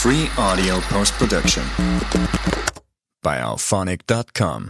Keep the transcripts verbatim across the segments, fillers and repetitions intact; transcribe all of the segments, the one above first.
Free audio post-production by alphonic dot com.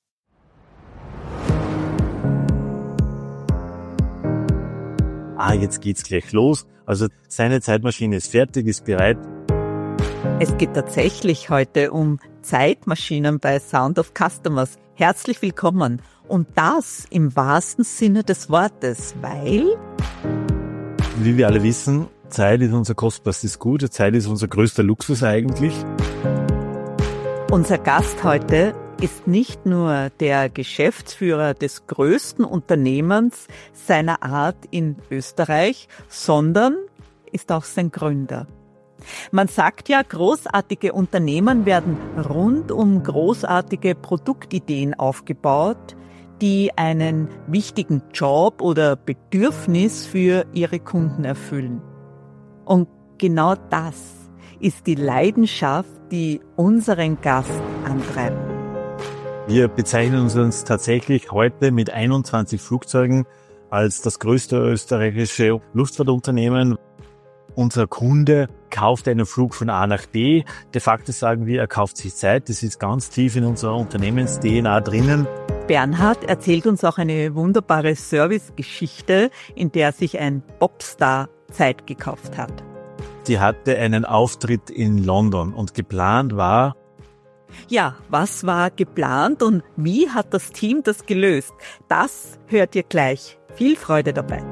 Ah, jetzt geht's gleich los. Also seine Zeitmaschine ist fertig, ist bereit. Es geht tatsächlich heute um Zeitmaschinen bei Sound of Customers. Herzlich willkommen. Und das im wahrsten Sinne des Wortes, weil... Wie wir alle wissen, Zeit ist unser kostbarstes Gut. Zeit ist unser größter Luxus eigentlich. Unser Gast heute ist nicht nur der Geschäftsführer des größten Unternehmens seiner Art in Österreich, sondern ist auch sein Gründer. Man sagt ja, großartige Unternehmen werden rund um großartige Produktideen aufgebaut, die einen wichtigen Job oder Bedürfnis für ihre Kunden erfüllen. Und genau das ist die Leidenschaft, die unseren Gast antreibt. Wir bezeichnen uns tatsächlich heute mit einundzwanzig Flugzeugen als das größte österreichische Luftfahrtunternehmen. Unser Kunde kauft einen Flug von A nach B. De facto sagen wir, er kauft sich Zeit. Das ist ganz tief in unserer Unternehmens-D N A drinnen. Bernhard erzählt uns auch eine wunderbare Servicegeschichte, in der sich ein Popstar Zeit gekauft hat. Sie hatte einen Auftritt in London und geplant war... Ja, was war geplant und wie hat das Team das gelöst? Das hört ihr gleich. Viel Freude dabei.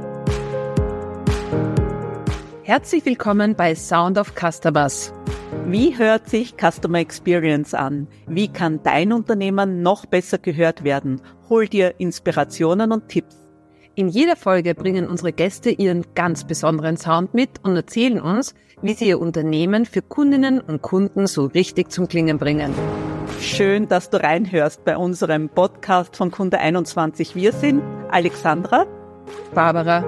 Herzlich willkommen bei Sound of Customers. Wie hört sich Customer Experience an? Wie kann dein Unternehmen noch besser gehört werden? Hol dir Inspirationen und Tipps. In jeder Folge bringen unsere Gäste ihren ganz besonderen Sound mit und erzählen uns, wie sie ihr Unternehmen für Kundinnen und Kunden so richtig zum Klingen bringen. Schön, dass du reinhörst bei unserem Podcast von Kunde einundzwanzig. Wir sind Alexandra, Barbara.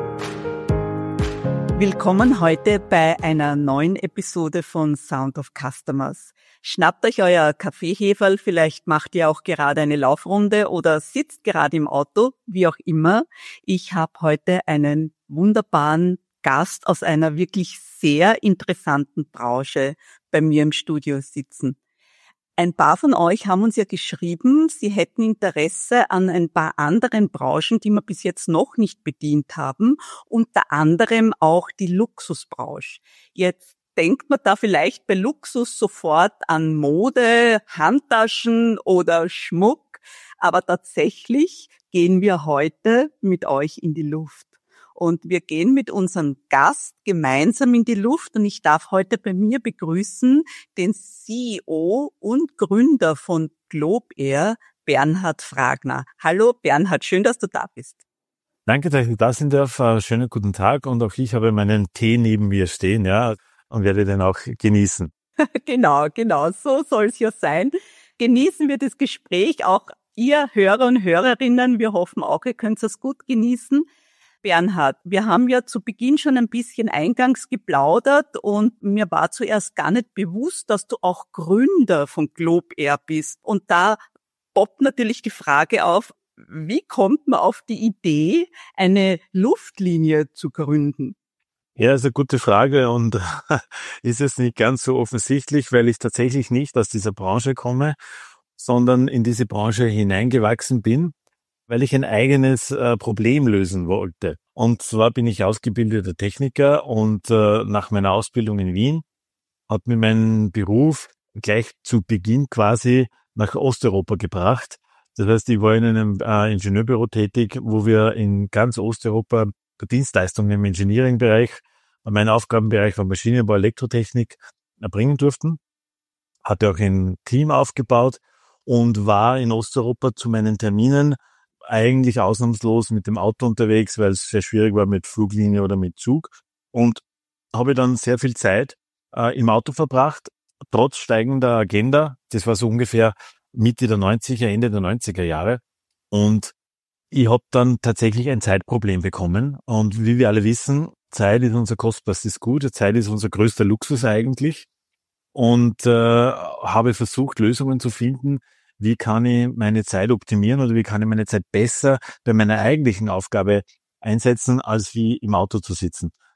Willkommen heute bei einer neuen Episode von Sound of Customers. Schnappt euch euer Kaffeeheferl, vielleicht macht ihr auch gerade eine Laufrunde oder sitzt gerade im Auto, wie auch immer. Ich habe heute einen wunderbaren Gast aus einer wirklich sehr interessanten Branche bei mir im Studio sitzen. Ein paar von euch haben uns ja geschrieben, sie hätten Interesse an ein paar anderen Branchen, die wir bis jetzt noch nicht bedient haben, unter anderem auch die Luxusbranche. Jetzt denkt man da vielleicht bei Luxus sofort an Mode, Handtaschen oder Schmuck, aber tatsächlich gehen wir heute mit euch in die Luft. Und wir gehen mit unserem Gast gemeinsam in die Luft und ich darf heute bei mir begrüßen den C E O und Gründer von GlobeAir, Bernhard Fragner. Hallo Bernhard, schön, dass du da bist. Danke, dass ich da sein darf. Schönen guten Tag und auch ich habe meinen Tee neben mir stehen, ja, und werde den auch genießen. Genau, genau, so soll es ja sein. Genießen wir das Gespräch, auch ihr Hörer und Hörerinnen. Wir hoffen auch, ihr könnt es gut genießen. Bernhard, wir haben ja zu Beginn schon ein bisschen eingangs geplaudert und mir war zuerst gar nicht bewusst, dass du auch Gründer von GlobeAir bist. Und da poppt natürlich die Frage auf, wie kommt man auf die Idee, eine Luftlinie zu gründen? Ja, ist eine gute Frage und ist es nicht ganz so offensichtlich, weil ich tatsächlich nicht aus dieser Branche komme, sondern in diese Branche hineingewachsen bin, weil ich ein eigenes äh, Problem lösen wollte. Und zwar bin ich ausgebildeter Techniker und äh, nach meiner Ausbildung in Wien hat mir mein Beruf gleich zu Beginn quasi nach Osteuropa gebracht. Das heißt, ich war in einem äh, Ingenieurbüro tätig, wo wir in ganz Osteuropa Dienstleistungen im Engineering-Bereich, mein Aufgabenbereich war Maschinenbau, Elektrotechnik, erbringen durften. Hatte auch ein Team aufgebaut und war in Osteuropa zu meinen Terminen eigentlich ausnahmslos mit dem Auto unterwegs, weil es sehr schwierig war mit Fluglinie oder mit Zug. Und habe dann sehr viel Zeit äh, im Auto verbracht, trotz steigender Agenda. Das war so ungefähr Mitte der neunziger, Ende der neunziger Jahre. Und ich habe dann tatsächlich ein Zeitproblem bekommen. Und wie wir alle wissen, Zeit ist unser kostbarstes Gut. Zeit ist unser größter Luxus eigentlich. Und äh, habe versucht, Lösungen zu finden, wie kann ich meine Zeit optimieren oder wie kann ich meine Zeit besser bei meiner eigentlichen Aufgabe einsetzen, als wie im Auto zu sitzen.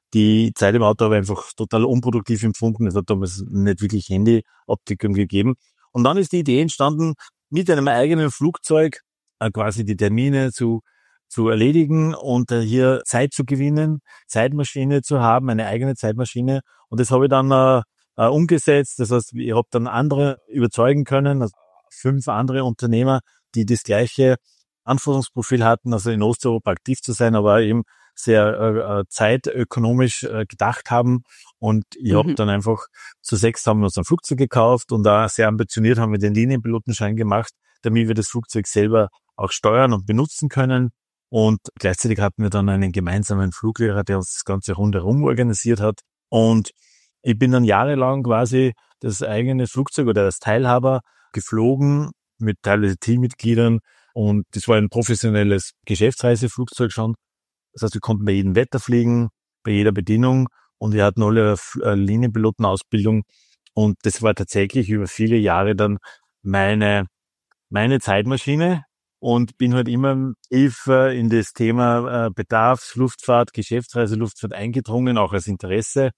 Die Zeit im Auto habe ich einfach total unproduktiv empfunden. Es hat damals nicht wirklich Handy-Optikum gegeben. Und dann ist die Idee entstanden, mit einem eigenen Flugzeug äh, quasi die Termine zu zu erledigen und äh, hier Zeit zu gewinnen, Zeitmaschine zu haben, eine eigene Zeitmaschine. Und das habe ich dann äh, äh, umgesetzt. Das heißt, ich habe dann andere überzeugen können, also fünf andere Unternehmer, die das gleiche Anforderungsprofil hatten, also in Osteuropa aktiv zu sein, aber eben sehr äh, zeitökonomisch äh, gedacht haben. Und ich mhm. habe dann einfach zu sechs haben wir uns ein Flugzeug gekauft und da sehr ambitioniert haben wir den Linienpilotenschein gemacht, damit wir das Flugzeug selber auch steuern und benutzen können. Und gleichzeitig hatten wir dann einen gemeinsamen Fluglehrer, der uns das Ganze rundherum organisiert hat. Und ich bin dann jahrelang quasi das eigene Flugzeug oder als Teilhaber geflogen mit teilweise Teammitgliedern. Und das war ein professionelles Geschäftsreiseflugzeug schon. Das heißt, wir konnten bei jedem Wetter fliegen, bei jeder Bedienung. Und wir hatten alle eine Linienpilotenausbildung. Und das war tatsächlich über viele Jahre dann meine, meine Zeitmaschine. Und bin halt immer tiefer in das Thema Bedarfsluftfahrt, Geschäftsreiseluftfahrt eingedrungen, auch als Interesse.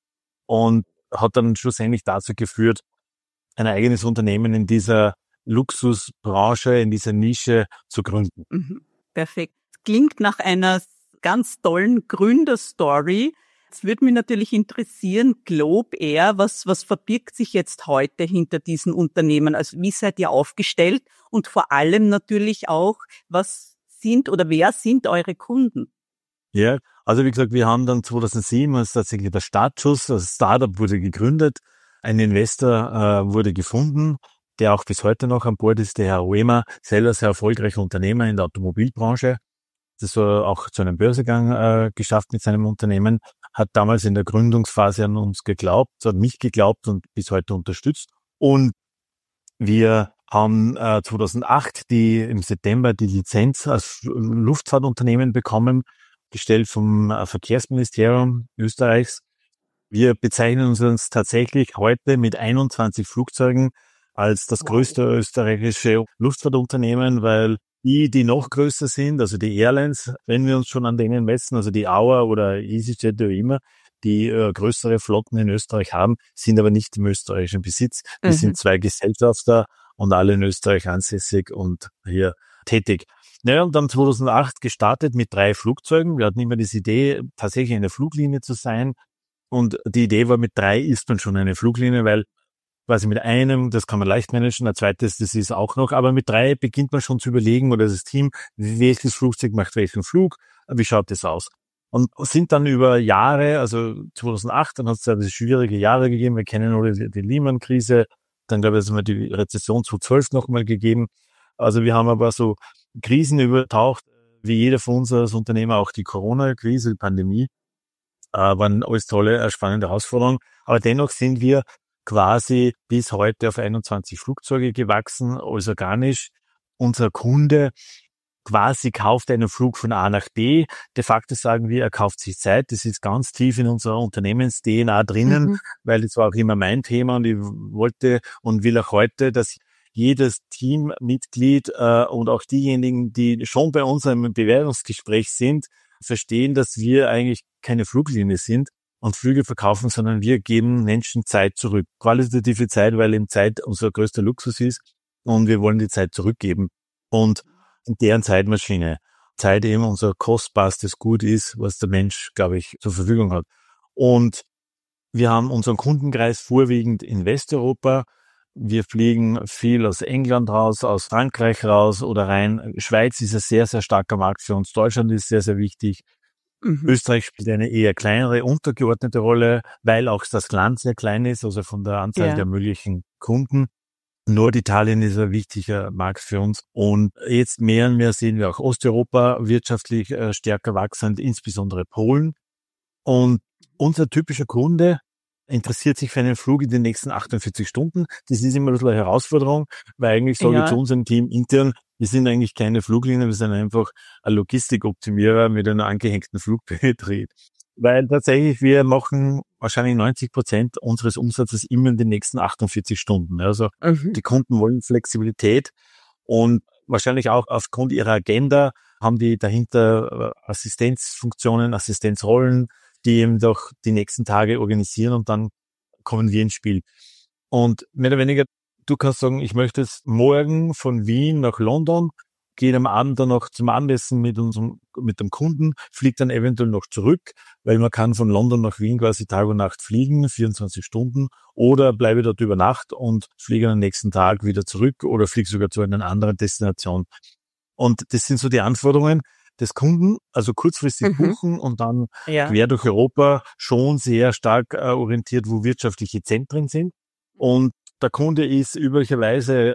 Und hat dann schlussendlich dazu geführt, ein eigenes Unternehmen in dieser Luxusbranche, in dieser Nische zu gründen. Mhm. Perfekt. Klingt nach einer ganz tollen Gründerstory. Es würde mich natürlich interessieren, Globe Air, was, was verbirgt sich jetzt heute hinter diesen Unternehmen? Also wie seid ihr aufgestellt? Und vor allem natürlich auch, was sind oder wer sind eure Kunden? Ja, also wie gesagt, wir haben dann zweitausendsieben, als tatsächlich der Startschuss, das Startup wurde gegründet, ein Investor äh, wurde gefunden, der auch bis heute noch an Bord ist, der Herr Uema, selber sehr erfolgreicher Unternehmer in der Automobilbranche. Das war auch zu einem Börsegang äh, geschafft mit seinem Unternehmen, hat damals in der Gründungsphase an uns geglaubt, hat mich geglaubt und bis heute unterstützt. Und wir haben äh, zweitausendacht die im September die Lizenz als Luftfahrtunternehmen bekommen, gestellt vom äh, Verkehrsministerium Österreichs. Wir bezeichnen uns tatsächlich heute mit einundzwanzig Flugzeugen als das wow. größte österreichische Luftfahrtunternehmen, weil die, die noch größer sind, also die Airlines, wenn wir uns schon an denen messen, also die Auer oder EasyJet oder immer, die äh, größere Flotten in Österreich haben, sind aber nicht im österreichischen Besitz. Wir mhm. sind zwei Gesellschafter und alle in Österreich ansässig und hier tätig. Naja, und dann zweitausendacht gestartet mit drei Flugzeugen. Wir hatten immer diese Idee, tatsächlich eine Fluglinie zu sein. Und die Idee war, mit drei ist man schon eine Fluglinie, weil quasi mit einem, das kann man leicht managen, ein zweites, das ist auch noch, aber mit drei beginnt man schon zu überlegen, oder das Team, welches Flugzeug macht welchen Flug, wie schaut das aus? Und sind dann über Jahre, also zweitausendacht, dann hat es ja diese schwierige Jahre gegeben, wir kennen nur die, die Lehman-Krise, dann glaube ich, es mal die Rezession zweitausendzwölf nochmal gegeben. Also wir haben aber so Krisen übertaucht, wie jeder von uns als Unternehmer, auch die Corona-Krise, die Pandemie, äh, waren alles tolle, spannende Herausforderungen, aber dennoch sind wir quasi bis heute auf einundzwanzig Flugzeuge gewachsen, also organisch. Unser Kunde quasi kauft einen Flug von A nach B. De facto sagen wir, er kauft sich Zeit. Das ist ganz tief in unserer Unternehmens-D N A drinnen, mhm. weil das war auch immer mein Thema und ich wollte und will auch heute, dass jedes Teammitglied äh, und auch diejenigen, die schon bei unserem Bewerbungsgespräch sind, verstehen, dass wir eigentlich keine Fluglinie sind und Flüge verkaufen, sondern wir geben Menschen Zeit zurück. Qualitative Zeit, weil eben Zeit unser größter Luxus ist und wir wollen die Zeit zurückgeben. Und in deren Zeitmaschine. Zeit eben unser kostbarstes Gut ist, was der Mensch, glaube ich, zur Verfügung hat. Und wir haben unseren Kundenkreis vorwiegend in Westeuropa. Wir fliegen viel aus England raus, aus Frankreich raus oder rein. Schweiz ist ein sehr, sehr starker Markt für uns. Deutschland ist sehr, sehr wichtig. Mhm. Österreich spielt eine eher kleinere, untergeordnete Rolle, weil auch das Land sehr klein ist, also von der Anzahl ja. der möglichen Kunden. Norditalien ist ein wichtiger Markt für uns. Und jetzt mehr und mehr sehen wir auch Osteuropa wirtschaftlich äh, stärker wachsend, insbesondere Polen. Und unser typischer Kunde interessiert sich für einen Flug in den nächsten achtundvierzig Stunden. Das ist immer ein bisschen eine Herausforderung, weil eigentlich sage ja. ich zu unserem Team intern, wir sind eigentlich keine Fluglinien, wir sind einfach ein Logistikoptimierer mit einem angehängten Flugbetrieb. Weil tatsächlich wir machen wahrscheinlich neunzig Prozent unseres Umsatzes immer in den nächsten achtundvierzig Stunden. Also mhm. die Kunden wollen Flexibilität und wahrscheinlich auch aufgrund ihrer Agenda haben die dahinter Assistenzfunktionen, Assistenzrollen, die eben doch die nächsten Tage organisieren und dann kommen wir ins Spiel. Und mehr oder weniger, du kannst sagen, ich möchte jetzt morgen von Wien nach London, gehe am Abend dann noch zum Abendessen mit unserem, mit dem Kunden, fliegt dann eventuell noch zurück, weil man kann von London nach Wien quasi Tag und Nacht fliegen, vierundzwanzig Stunden, oder bleibe dort über Nacht und fliege am nächsten Tag wieder zurück oder fliege sogar zu einer anderen Destination. Und das sind so die Anforderungen des Kunden, also kurzfristig Mhm. buchen und dann Ja. quer durch Europa schon sehr stark äh, orientiert, wo wirtschaftliche Zentren sind. Und der Kunde ist üblicherweise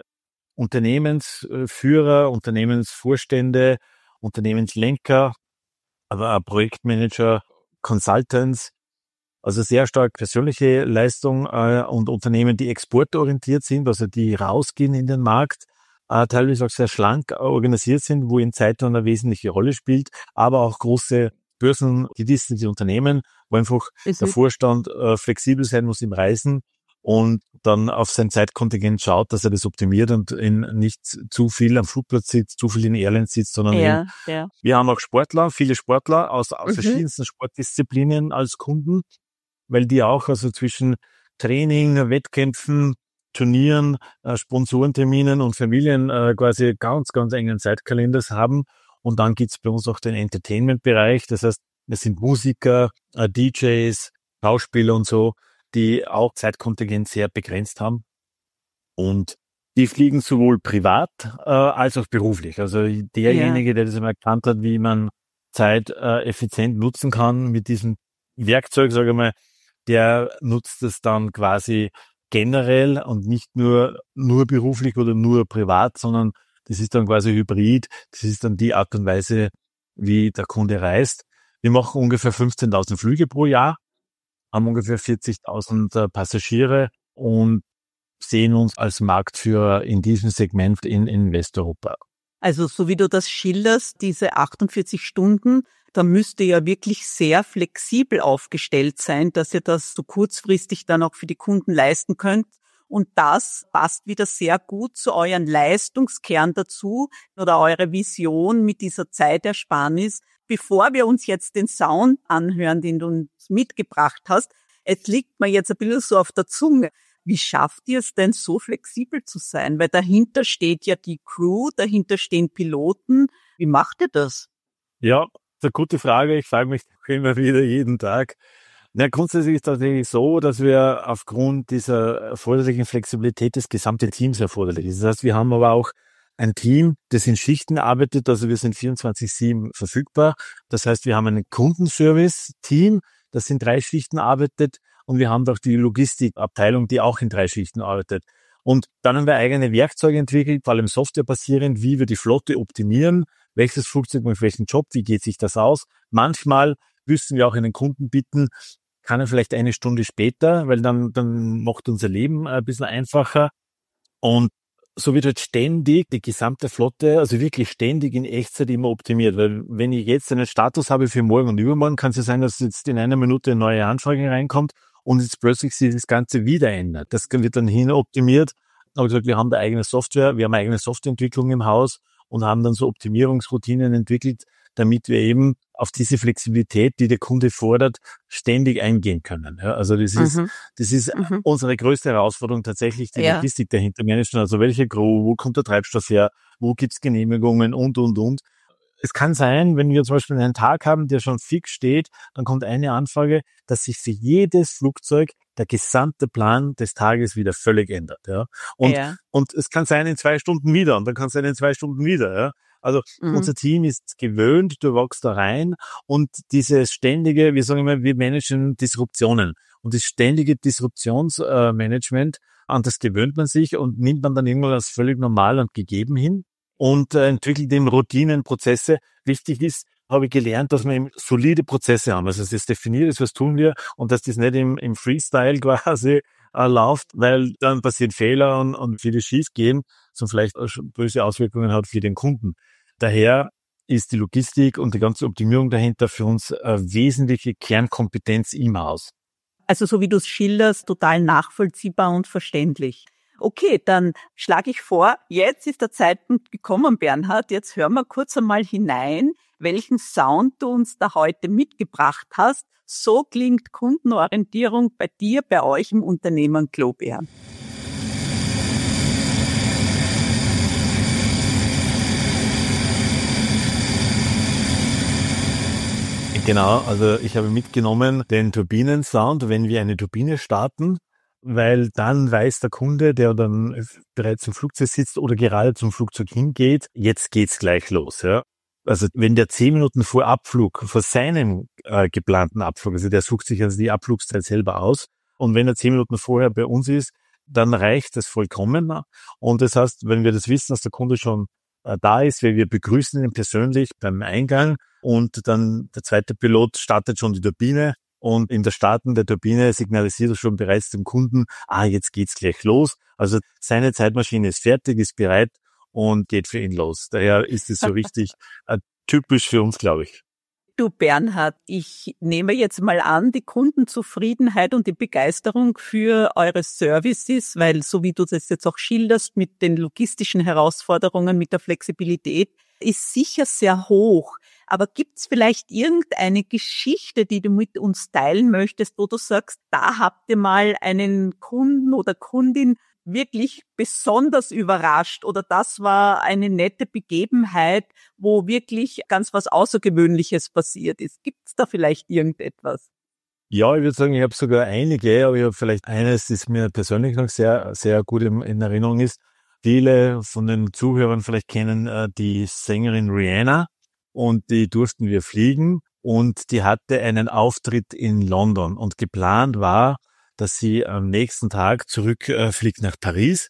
Unternehmensführer, Unternehmensvorstände, Unternehmenslenker, aber auch Projektmanager, Consultants, also sehr stark persönliche Leistung äh, und Unternehmen, die exportorientiert sind, also die rausgehen in den Markt, äh, teilweise auch sehr schlank organisiert sind, wo in Zeitung eine wesentliche Rolle spielt, aber auch große börsengelistete Unternehmen, wo einfach Mhm. der Vorstand äh, flexibel sein muss im Reisen und dann auf sein Zeitkontingent schaut, dass er das optimiert und in nicht zu viel am Flugplatz sitzt, zu viel in Airlines sitzt, sondern eben, Ja, ja. wir haben auch Sportler, viele Sportler aus, aus Mhm. verschiedensten Sportdisziplinen als Kunden, weil die auch also zwischen Training, Wettkämpfen, Turnieren, äh, Sponsorenterminen und Familien äh, quasi ganz, ganz engen Zeitkalenders haben. Und dann gibt's bei uns auch den Entertainment-Bereich. Das heißt, es sind Musiker, äh, D Js, Schauspieler und so, die auch Zeitkontingent sehr begrenzt haben. Und die fliegen sowohl privat äh, als auch beruflich. Also derjenige, der das einmal erkannt hat, wie man Zeit äh, effizient nutzen kann mit diesem Werkzeug, sage ich mal, der nutzt es dann quasi generell und nicht nur nur beruflich oder nur privat, sondern das ist dann quasi hybrid. Das ist dann die Art und Weise, wie der Kunde reist. Wir machen ungefähr fünfzehntausend Flüge pro Jahr, haben ungefähr vierzigtausend äh, Passagiere und sehen uns als Marktführer in diesem Segment in, in Westeuropa. Also so wie du das schilderst, diese achtundvierzig Stunden, da müsst ihr ja wirklich sehr flexibel aufgestellt sein, dass ihr das so kurzfristig dann auch für die Kunden leisten könnt. Und das passt wieder sehr gut zu euren Leistungskern dazu oder eure Vision mit dieser Zeitersparnis. Bevor wir uns jetzt den Sound anhören, den du uns mitgebracht hast, es liegt mir jetzt ein bisschen so auf der Zunge. Wie schafft ihr es denn, so flexibel zu sein? Weil dahinter steht ja die Crew, dahinter stehen Piloten. Wie macht ihr das? Ja, das ist eine gute Frage. Ich frage mich immer wieder jeden Tag. Na, grundsätzlich ist es tatsächlich so, dass wir aufgrund dieser erforderlichen Flexibilität des gesamten Teams erforderlich ist. Das heißt, wir haben aber auch ein Team, das in Schichten arbeitet. Also wir sind vierundzwanzig sieben verfügbar. Das heißt, wir haben ein Kundenservice-Team, das in drei Schichten arbeitet. Und wir haben auch die Logistikabteilung, die auch in drei Schichten arbeitet. Und dann haben wir eigene Werkzeuge entwickelt, vor allem softwarebasierend, wie wir die Flotte optimieren, welches Flugzeug mit welchem Job, wie geht sich das aus. Manchmal müssen wir auch einen Kunden bitten, kann er vielleicht eine Stunde später, weil dann, dann macht unser Leben ein bisschen einfacher. Und so wird halt ständig die gesamte Flotte, also wirklich ständig in Echtzeit immer optimiert. Weil wenn ich jetzt einen Status habe für morgen und übermorgen, kann es ja sein, dass jetzt in einer Minute eine neue Anfrage reinkommt und jetzt plötzlich sich das Ganze wieder ändert. Das wird dann hin optimiert. Aber gesagt, wir haben da eigene Software, wir haben eigene Softwareentwicklung im Haus und haben dann so Optimierungsroutinen entwickelt, damit wir eben auf diese Flexibilität, die der Kunde fordert, ständig eingehen können. Ja, also das ist, Mhm. das ist Mhm. unsere größte Herausforderung, tatsächlich die Ja. Logistik dahinter managen. Also welche Crew, wo kommt der Treibstoff her, wo gibt's Genehmigungen und, und, und. Es kann sein, wenn wir zum Beispiel einen Tag haben, der schon fix steht, dann kommt eine Anfrage, dass sich für jedes Flugzeug der gesamte Plan des Tages wieder völlig ändert. Ja. Und, Ja. und es kann sein in zwei Stunden wieder und dann kann es sein in zwei Stunden wieder. Ja. Also Mhm. unser Team ist gewöhnt, du wächst da rein und dieses ständige, wir sagen immer, wir managen Disruptionen. Und das ständige Disruptionsmanagement, an das gewöhnt man sich und nimmt man dann irgendwann als völlig normal und gegeben hin und äh, entwickelt eben Routinenprozesse. Wichtig ist, habe ich gelernt, dass wir eben solide Prozesse haben. Also das definiert ist, was tun wir und dass das nicht im, im Freestyle quasi äh, läuft, weil dann passieren Fehler und, und viele schief gehen, so vielleicht auch schon böse Auswirkungen hat für den Kunden. Daher ist die Logistik und die ganze Optimierung dahinter für uns eine wesentliche Kernkompetenz im Haus. Also so wie du es schilderst, total nachvollziehbar und verständlich. Okay, dann schlage ich vor, jetzt ist der Zeitpunkt gekommen, Bernhard, jetzt hören wir kurz einmal hinein, welchen Sound du uns da heute mitgebracht hast. So klingt Kundenorientierung bei dir, bei euch im Unternehmen Globair. Genau, also ich habe mitgenommen den Turbinensound, wenn wir eine Turbine starten, weil dann weiß der Kunde, der dann bereits im Flugzeug sitzt oder gerade zum Flugzeug hingeht, jetzt geht's gleich los. Ja. Also wenn der zehn Minuten vor Abflug, vor seinem äh, geplanten Abflug, also der sucht sich also die Abflugszeit selber aus, und wenn er zehn Minuten vorher bei uns ist, dann reicht das vollkommen. Und das heißt, wenn wir das wissen, dass der Kunde schon äh, da ist, weil wir begrüßen ihn persönlich beim Eingang, und dann der zweite Pilot startet schon die Turbine, und in der Starten der Turbine signalisiert er schon bereits dem Kunden, ah, jetzt geht's gleich los. Also seine Zeitmaschine ist fertig, ist bereit und geht für ihn los. Daher ist es so richtig äh, typisch für uns, glaube ich. Du Bernhard, ich nehme jetzt mal an, die Kundenzufriedenheit und die Begeisterung für eure Services, weil so wie du das jetzt auch schilderst mit den logistischen Herausforderungen, mit der Flexibilität, ist sicher sehr hoch. Aber gibt's vielleicht irgendeine Geschichte, die du mit uns teilen möchtest, wo du sagst, da habt ihr mal einen Kunden oder Kundin wirklich besonders überrascht, oder das war eine nette Begebenheit, wo wirklich ganz was Außergewöhnliches passiert ist? Gibt's da vielleicht irgendetwas? Ja, ich würde sagen, ich habe sogar einige, aber ich habe vielleicht eines, das mir persönlich noch sehr, sehr gut in, in Erinnerung ist. Viele von den Zuhörern vielleicht kennen äh, die Sängerin Rihanna, und die durften wir fliegen, und die hatte einen Auftritt in London, und geplant war, dass sie am nächsten Tag zurückfliegt äh, nach Paris,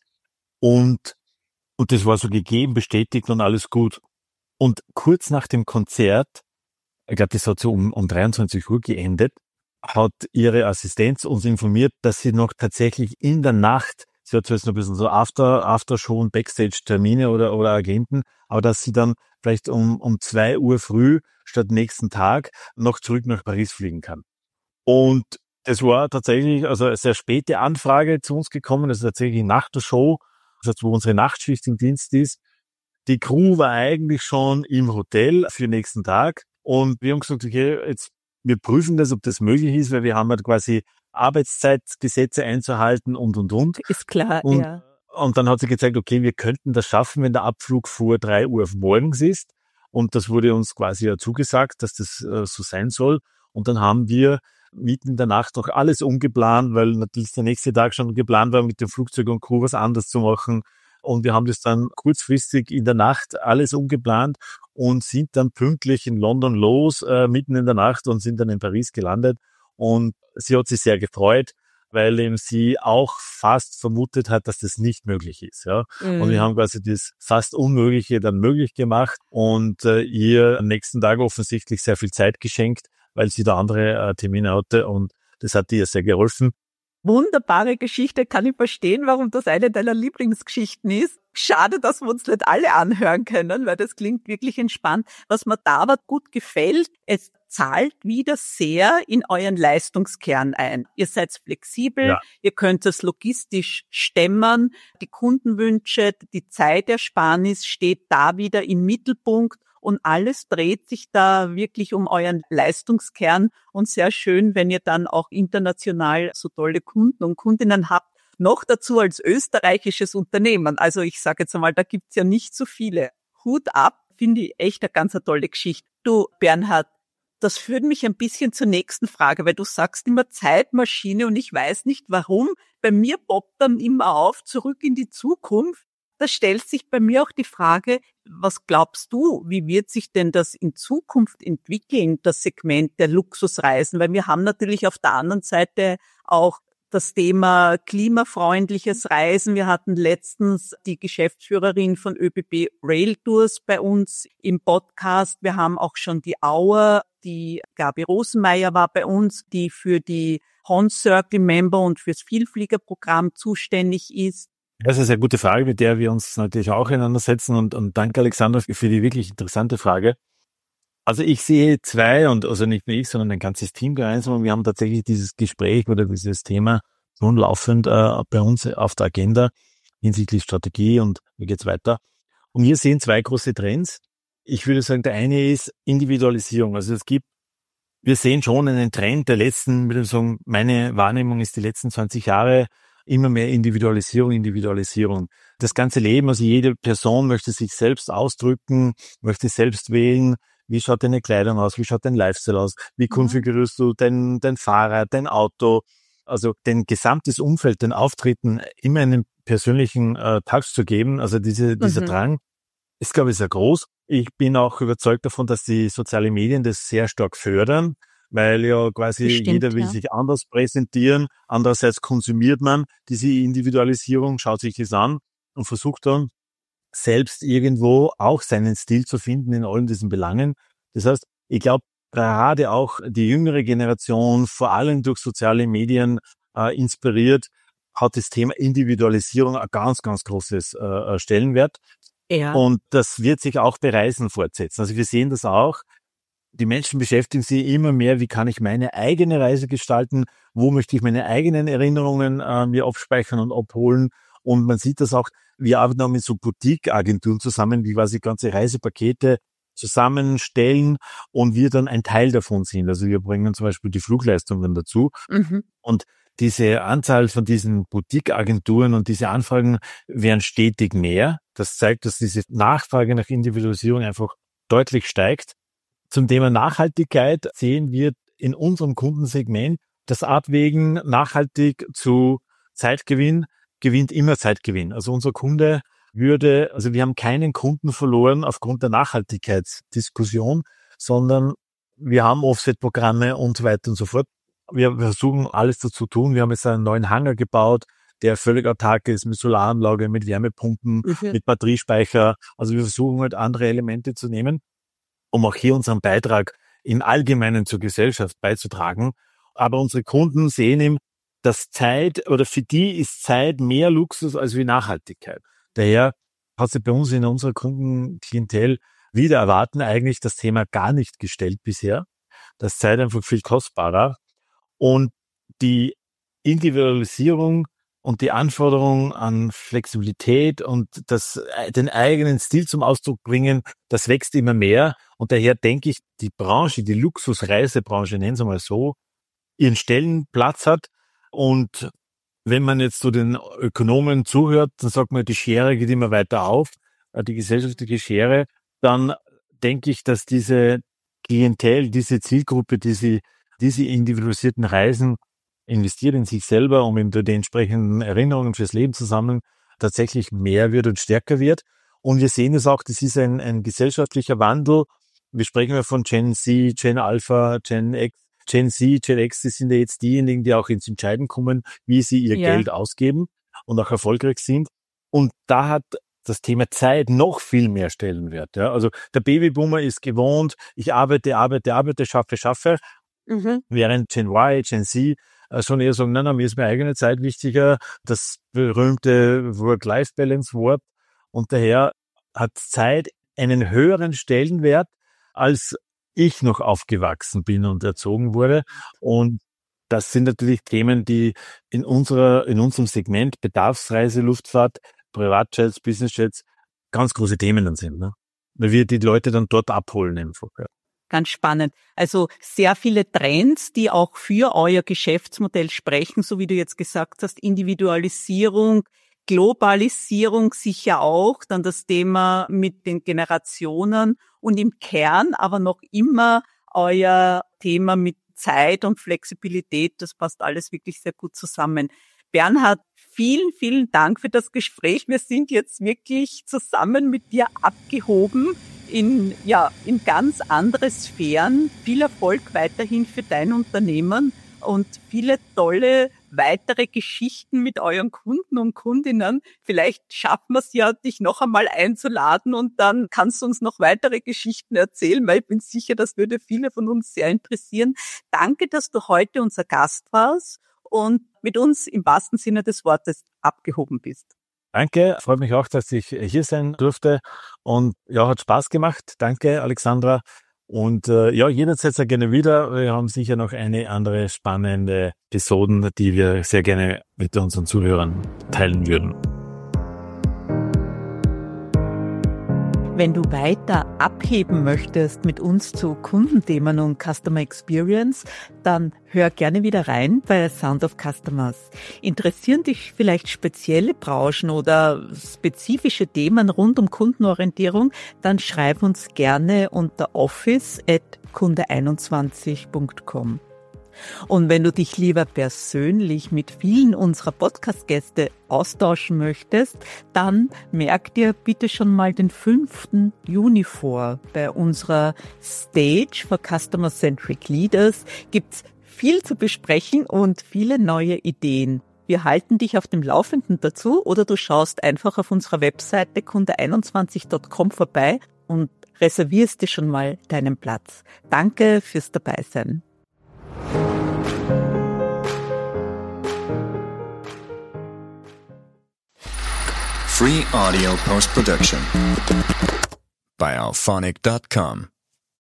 und und das war so gegeben, bestätigt und alles gut. Und kurz nach dem Konzert, ich glaube, das hat so um, um dreiundzwanzig Uhr geendet, hat ihre Assistenz uns informiert, dass sie noch tatsächlich in der Nacht, sie hat zwar jetzt noch ein bisschen so After, After-Show und Backstage-Termine oder, oder Agenten, aber dass sie dann vielleicht um, um zwei Uhr früh statt nächsten Tag noch zurück nach Paris fliegen kann. Und das war tatsächlich also eine sehr späte Anfrage zu uns gekommen, also tatsächlich nach der Show, also wo unsere Nachtschicht im Dienst ist. Die Crew war eigentlich schon im Hotel für den nächsten Tag, und wir haben gesagt, okay, jetzt wir prüfen das, ob das möglich ist, weil wir haben halt quasi Arbeitszeitgesetze einzuhalten und, und, und. Ist klar, und, ja. Und dann hat sie gezeigt, okay, wir könnten das schaffen, wenn der Abflug vor drei Uhr morgens ist. Und das wurde uns quasi ja zugesagt, dass das äh, so sein soll. Und dann haben wir mitten in der Nacht noch alles umgeplant, weil natürlich der nächste Tag schon geplant war, mit dem Flugzeug und Crew was anderes zu machen. Und wir haben das dann kurzfristig in der Nacht alles umgeplant und sind dann pünktlich in London los, äh, mitten in der Nacht, und sind dann in Paris gelandet. Und sie hat sich sehr gefreut, weil eben sie auch fast vermutet hat, dass das nicht möglich ist. Ja. Mhm. Und wir haben quasi das fast Unmögliche dann möglich gemacht und äh, ihr am nächsten Tag offensichtlich sehr viel Zeit geschenkt, weil sie da andere äh, Termine hatte, und das hat ihr sehr geholfen. Wunderbare Geschichte, kann ich verstehen, warum das eine deiner Lieblingsgeschichten ist. Schade, dass wir uns nicht alle anhören können, weil das klingt wirklich entspannt. Was mir da aber gut gefällt, es zahlt wieder sehr in euren Leistungskern ein. Ihr seid flexibel, ja. Ihr könnt es logistisch stemmen, die Kundenwünsche, die Zeitersparnis steht da wieder im Mittelpunkt. Und alles dreht sich da wirklich um euren Leistungskern. Und sehr schön, wenn ihr dann auch international so tolle Kunden und Kundinnen habt. Noch dazu als österreichisches Unternehmen. Also ich sage jetzt einmal, da gibt's ja nicht so viele. Hut ab, finde ich echt eine ganz eine tolle Geschichte. Du, Bernhard, das führt mich ein bisschen zur nächsten Frage, weil du sagst immer Zeitmaschine, und ich weiß nicht warum. Bei mir poppt dann immer auf, zurück in die Zukunft. Da stellt sich bei mir auch die Frage, was glaubst du, wie wird sich denn das in Zukunft entwickeln, das Segment der Luxusreisen? Weil wir haben natürlich auf der anderen Seite auch das Thema klimafreundliches Reisen. Wir hatten letztens die Geschäftsführerin von ÖBB Rail Tours bei uns im Podcast. Wir haben auch schon die Auer, die Gabi Rosenmeier war bei uns, die für die Horn-Circle Member und fürs Vielfliegerprogramm zuständig ist. Das ist eine sehr gute Frage, mit der wir uns natürlich auch auseinandersetzen, und, und danke Alexander für die wirklich interessante Frage. Also ich sehe zwei, und also nicht nur ich, sondern ein ganzes Team gemeinsam, und wir haben tatsächlich dieses Gespräch oder dieses Thema nun laufend äh, bei uns auf der Agenda. hinsichtlich Strategie und wie geht's weiter. Und wir sehen zwei große Trends. Ich würde sagen, der eine ist Individualisierung. Also es gibt, wir sehen schon einen Trend der letzten, würde ich sagen, meine Wahrnehmung ist die letzten zwanzig Jahre immer mehr Individualisierung, Individualisierung. Das ganze Leben, also jede Person möchte sich selbst ausdrücken, möchte selbst wählen. Wie schaut deine Kleidung aus? Wie schaut dein Lifestyle aus? Wie konfigurierst du dein, dein Fahrrad, dein Auto? Also dein gesamtes Umfeld, den Auftritten immer einen persönlichen äh, Touch zu geben. Also diese, dieser mhm. Drang ist, glaube ich, sehr groß. Ich bin auch überzeugt davon, dass die sozialen Medien das sehr stark fördern, weil ja quasi Bestimmt, jeder will ja. sich anders präsentieren. Andererseits konsumiert man diese Individualisierung, schaut sich das an und versucht dann selbst irgendwo auch seinen Stil zu finden in allen diesen Belangen. Das heißt, ich glaube, gerade auch die jüngere Generation, vor allem durch soziale Medien äh, inspiriert, hat das Thema Individualisierung ein ganz, ganz großes äh, Stellenwert. Ja. Und das wird sich auch bei Reisen fortsetzen. Also wir sehen das auch. Die Menschen beschäftigen sich immer mehr, wie kann ich meine eigene Reise gestalten, wo möchte ich meine eigenen Erinnerungen äh, mir abspeichern und abholen. Und man sieht das auch, wir arbeiten auch mit so Boutique-Agenturen zusammen, die quasi ganze Reisepakete zusammenstellen und wir dann ein Teil davon sind. Also wir bringen zum Beispiel die Flugleistungen dazu. Mhm. Und diese Anzahl von diesen Boutique-Agenturen und diese Anfragen werden stetig mehr. Das zeigt, dass diese Nachfrage nach Individualisierung einfach deutlich steigt. Zum Thema Nachhaltigkeit sehen wir in unserem Kundensegment das Abwägen nachhaltig zu Zeitgewinn gewinnt immer Zeitgewinn. Also unser Kunde würde, also wir haben keinen Kunden verloren aufgrund der Nachhaltigkeitsdiskussion, sondern wir haben Offset-Programme und so weiter und so fort. Wir versuchen alles dazu tun. Wir haben jetzt einen neuen Hangar gebaut, der völlig autark ist, mit Solaranlage, mit Wärmepumpen, mhm. mit Batteriespeicher. Also wir versuchen halt andere Elemente zu nehmen, um auch hier unseren Beitrag im Allgemeinen zur Gesellschaft beizutragen. Aber unsere Kunden sehen ihm, dass Zeit, oder für die ist Zeit mehr Luxus als wie Nachhaltigkeit. Daher hat sich bei uns in unserer Kundenklientel wieder erwarten eigentlich das Thema gar nicht gestellt bisher. Das Zeit einfach viel kostbarer. Und die Individualisierung und die Anforderung an Flexibilität und das, den eigenen Stil zum Ausdruck bringen, das wächst immer mehr. Und daher denke ich, die Branche, die Luxusreisebranche, nennen Sie mal so, ihren Stellenplatz hat. Und wenn man jetzt zu den Ökonomen zuhört, dann sagt man, die Schere geht immer weiter auf, die gesellschaftliche Schere. Dann denke ich, dass diese Klientel, diese Zielgruppe, diese, diese individualisierten Reisen investiert in sich selber, um eben die entsprechenden Erinnerungen fürs Leben zu sammeln, tatsächlich mehr wird und stärker wird. Und wir sehen es auch, das ist ein, ein gesellschaftlicher Wandel. Wir sprechen ja von Gen Z, Gen Alpha, Gen X. Gen Z, Gen X, das sind ja jetzt diejenigen, die auch ins Entscheiden kommen, wie sie ihr ja. Geld ausgeben und auch erfolgreich sind. Und da hat das Thema Zeit noch viel mehr Stellenwert. Ja? Also der Babyboomer ist gewohnt, ich arbeite, arbeite, arbeite, schaffe, schaffe. Mhm. Während Gen Y, Gen Z äh, schon eher sagen, nein, nein, mir ist meine eigene Zeit wichtiger. Das berühmte Work-Life-Balance-Wort. Und daher hat Zeit einen höheren Stellenwert als ich noch aufgewachsen bin und erzogen wurde. Und das sind natürlich Themen, die in unserer, in unserem Segment Bedarfsreise, Luftfahrt, Privatjets, Businessjets ganz große Themen dann sind, ne? Weil wir die Leute dann dort abholen einfach. Ja. Ganz spannend. Also sehr viele Trends, die auch für euer Geschäftsmodell sprechen, so wie du jetzt gesagt hast, Individualisierung, Globalisierung sicher auch, dann das Thema mit den Generationen und im Kern aber noch immer euer Thema mit Zeit und Flexibilität, das passt alles wirklich sehr gut zusammen. Bernhard, vielen, vielen Dank für das Gespräch. Wir sind jetzt wirklich zusammen mit dir abgehoben in, ja, in ganz andere Sphären. Viel Erfolg weiterhin für dein Unternehmen und viele tolle weitere Geschichten mit euren Kunden und Kundinnen. Vielleicht schaffen wir es ja, dich noch einmal einzuladen und dann kannst du uns noch weitere Geschichten erzählen, weil ich bin sicher, das würde viele von uns sehr interessieren. Danke, dass du heute unser Gast warst und mit uns im wahrsten Sinne des Wortes abgehoben bist. Danke, freut mich auch, dass ich hier sein durfte und ja, hat Spaß gemacht. Danke, Alexandra. Und äh, ja, jederzeit sehr gerne wieder. Wir haben sicher noch eine andere spannende Episoden, die wir sehr gerne mit unseren Zuhörern teilen würden. Wenn du weiter abheben möchtest mit uns zu Kundenthemen und Customer Experience, dann hör gerne wieder rein bei Sound of Customers. Interessieren dich vielleicht spezielle Branchen oder spezifische Themen rund um Kundenorientierung? Dann schreib uns gerne unter office at kunde einundzwanzig punkt com. Und wenn du dich lieber persönlich mit vielen unserer Podcast-Gäste austauschen möchtest, dann merk dir bitte schon mal den fünften Juni vor. Bei unserer Stage for Customer Centric Leaders gibt's viel zu besprechen und viele neue Ideen. Wir halten dich auf dem Laufenden dazu oder du schaust einfach auf unserer Webseite kunde einundzwanzig punkt com vorbei und reservierst dir schon mal deinen Platz. Danke fürs Dabeisein. Free audio post-production by alphonic dot com.